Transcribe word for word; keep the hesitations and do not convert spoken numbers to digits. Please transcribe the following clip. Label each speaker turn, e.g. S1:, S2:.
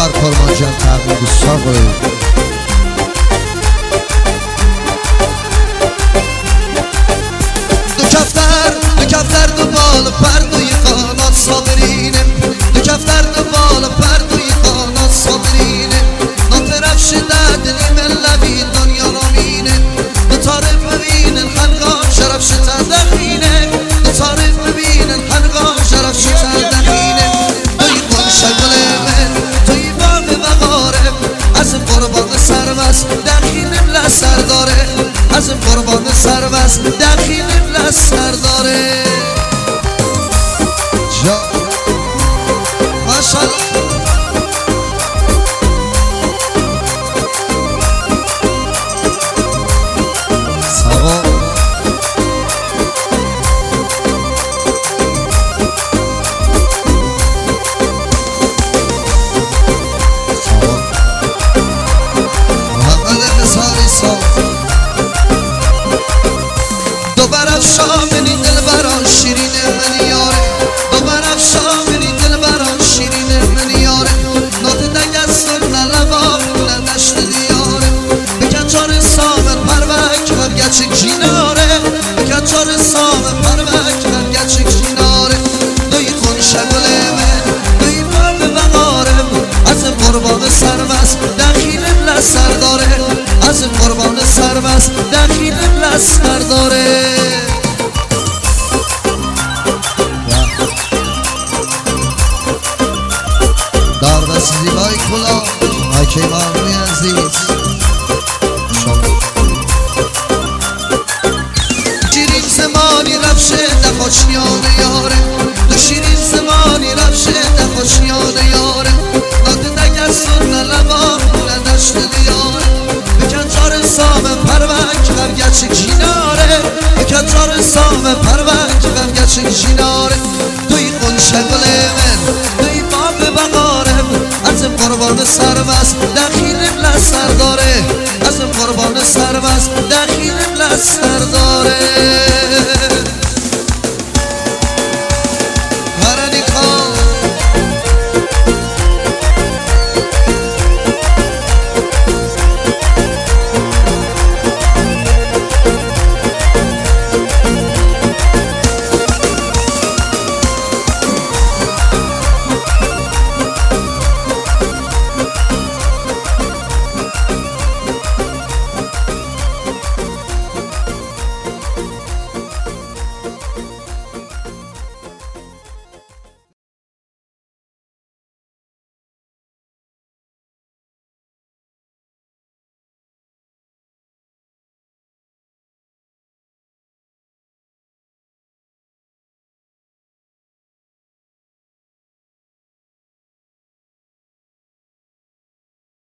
S1: در کرمانشاه تبریک دوستان کنید. دو کفتر دو کفتر دو بال پردوی خانات صابرینه، دو کفتر دو بال پردوی خانات صابرینه، ناطرفش در دلی من لبی دنیا نامینه، دو تارف ببینن خلقا شرفش تردخینه، دو تارف ببینن خلقا شرفش تردخینه. توی قل شکل من توی باغ وقاره، از قربان سربست دخینم لسر داره، از قربان سربست دخینم لسر داره. جا ماشاءالله سوا شامنی دل بران شیرین من یاره، دو برف شامنی دل بران شیرین من یاره، نات دگستون نلباب ندشت دیاره، بکن چار سامن پروک هرگچه جیناره، بکن چار سامن پروک هرگچه جیناره. دوی خون شکل من دوی باب وقارم، از قربان سربست دخیلم لسر داره، از قربان سربست دخیلم لسر داره. زیبای کلا مایکه مامونی عزیز شیرین زمانی رفشه دخوشیان یاره، دو شیرین زمانی رفشه دخوشیان یاره، نات دگستون نلباب ندشت دیاره، بکن چار سام پروک غمگچه جیناره، بکن چار سام پروک غمگچه جیناره. توی خون شکل من توی باب بقارم، از قربان سربست دخیل